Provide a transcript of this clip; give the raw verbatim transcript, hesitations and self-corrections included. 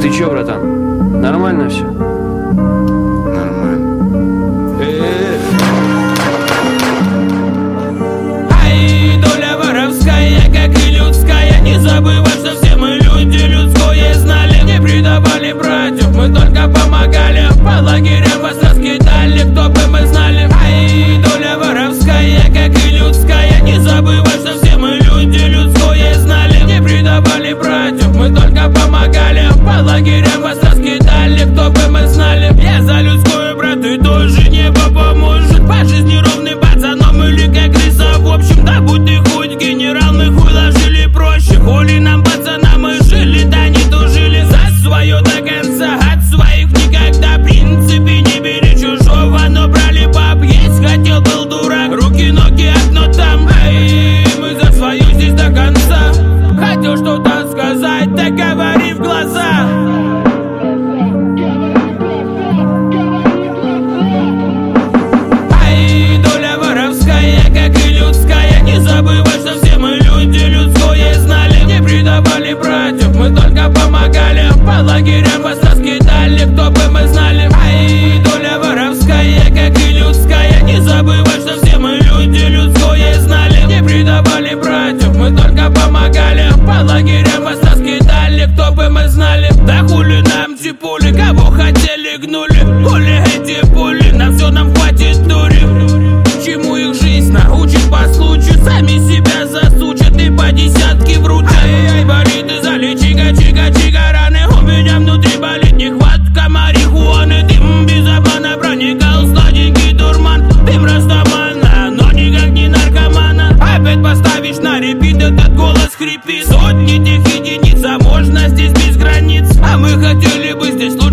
Ты чё, братан? Нормально все? Нормально. Э-э-э. Ай, доля воровская, как и людская. Не забывай, что все мы люди, людское знали. Не предавали братьев, мы только помогали. По лагерям вас раскидали, кто бы мы знали. Ай, доля воровская, как и людская. Не забывай, что все мы люди, людское знали. Не предавали братьев, мы только помогали. По лагерям вас раскидали, кто бы мы знали. Я за людскую, брат, и тоже небо поможет. По жизни ровным пацаном или как крыса. В общем, да будь ты хоть генерал, мы хуй ложили проще. Хули нам, пацана, мы жили, да не тужили. За свое до конца, от своих никогда. В принципе, не бери чужого, но брали баб. Есть хотел, был дурак, руки, ноги, окно там. Эй, мы за свою здесь до конца. Хотел что-то сказать, так говори в глаза. Ай, доля воровская, как и людская. Не забывай, что все мы люди, людское знали. Не предавали братьев, мы только помогали. По лагерям вас раскидали, кто бы мы знали. Ай, доля воровская, как и людская. Не забывай, что все мы люди, людское знали. Не предавали братьев, мы только помогали. По лагерям вас раскидали, кто бы мы знали. Да хули нам те пули, кого хотели гнули. Хули эти пули, на все нам хватит дури. Чему их жизнь научит по случаю. Сами себя засучат и по десятке врут. Ай-яй, болит и залечи, чика-чика-чика раны. У меня внутри болит нехватка марихуаны. Дым без обмана проникал сладенький дурман. Дым растамана, но никак не наркомана. Опять поставишь на репит, этот голос хрипит. Сотни тех единиц, а можно здесь без границ. А мы хотели бы здесь